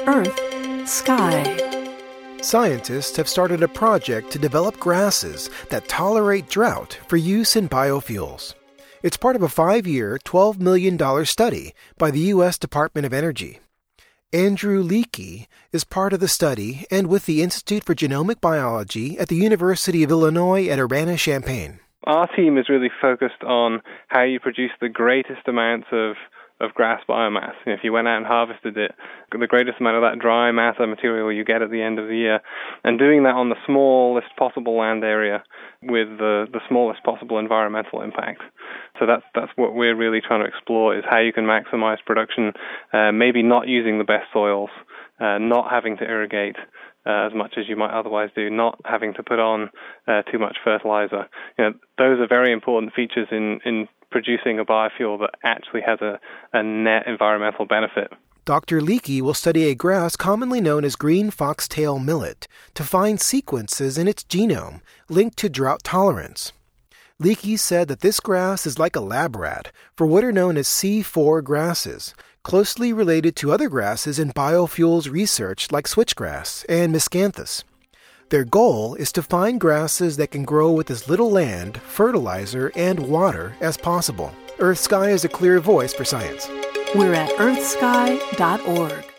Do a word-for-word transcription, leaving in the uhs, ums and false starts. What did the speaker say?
Earth, Sky. Scientists have started a project to develop grasses that tolerate drought for use in biofuels. It's part of a five-year, twelve million dollars study by the U S Department of Energy. Andrew Leakey is part of the study and with the Institute for Genomic Biology at the University of Illinois at Urbana-Champaign. Our team is really focused on how you produce the greatest amounts of, of grass biomass. You know, if you went out and harvested it, the greatest amount of that dry matter material you get at the end of the year, and doing that on the smallest possible land area with the, the smallest possible environmental impact. So that's that's what we're really trying to explore, is how you can maximize production, uh, maybe not using the best soils, uh, not having to irrigate uh, as much as you might otherwise do, not having to put on uh, too much fertilizer. You know, those are very important features in, in producing a biofuel that actually has a, a net environmental benefit. Doctor Leakey will study a grass commonly known as green foxtail millet to find sequences in its genome linked to drought tolerance. Leakey said that this grass is like a lab rat for what are known as C four grasses, closely related to other grasses in biofuels research like switchgrass and miscanthus. Their goal is to find grasses that can grow with as little land, fertilizer, and water as possible. Earth Sky is a clear voice for science. We're at earth sky dot org.